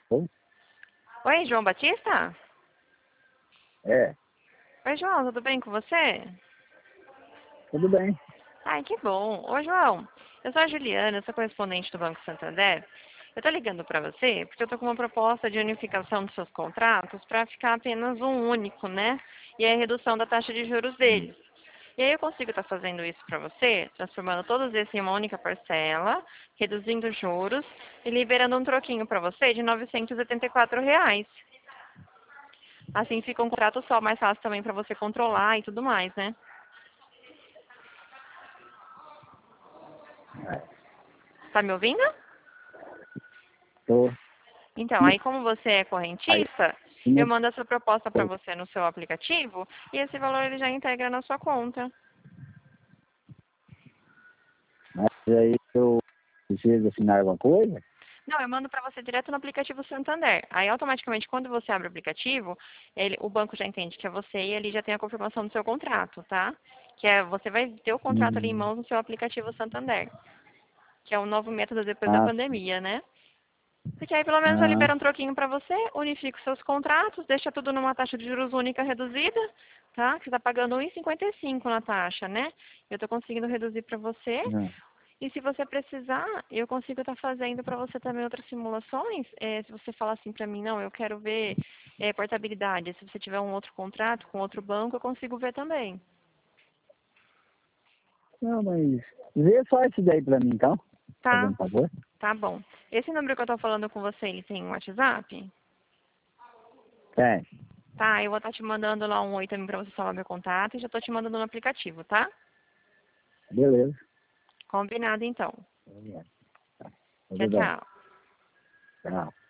Oi? Oi, João Batista? É, Oi, João, tudo bem com você? tudo bem. Ai, que bom. Ô, João, eu sou a Juliana, eu sou correspondente do Banco Santander. Eu tô ligando para você porque eu tô com uma proposta de unificação dos seus contratos para ficar apenas um único, né? E a redução da taxa de juros deles. E aí eu consigo estar fazendo isso para você, transformando todos esses em uma única parcela, reduzindo os juros e liberando um troquinho para você de R$ 984. Assim fica um contrato só, mais fácil também para você controlar e tudo mais, né? Tá me ouvindo? Tô. Então, aí como você é Aí, correntista, eu não mando essa proposta para tô. você no seu aplicativo e esse valor ele já integra na sua conta. Mas aí eu preciso assinar alguma coisa? Não, eu mando para você direto no aplicativo Santander. Aí automaticamente quando você abre o aplicativo, o banco já entende que é você e ele já tem a confirmação do seu contrato, tá? Que é você vai ter o contrato ali em Hum, mãos no seu aplicativo Santander, que é um novo método depois da ah, pandemia, né? Porque aí pelo menos já ah, libera um troquinho para você, unifica os seus contratos, deixa tudo numa taxa de juros única reduzida, tá? Que você está pagando 1,55 na taxa, né? Eu estou conseguindo reduzir para você. ah. E se você precisar, eu consigo estar fazendo para você também outras simulações. Se você falar assim para mim, não, eu quero ver portabilidade. Se você tiver um outro contrato com outro banco, eu consigo ver também. Não, mas vê só isso daí pra mim, então. Tá? Fazendo um favor. Tá bom. Esse número que eu estou falando com você, ele tem um WhatsApp? Tem. Tá, eu vou estar te mandando lá um oi também pra você salvar meu contato e já tô te mandando no aplicativo, tá? Beleza. Combinado então. Tá. Tchau, Tudo bem. tchau. Tchau.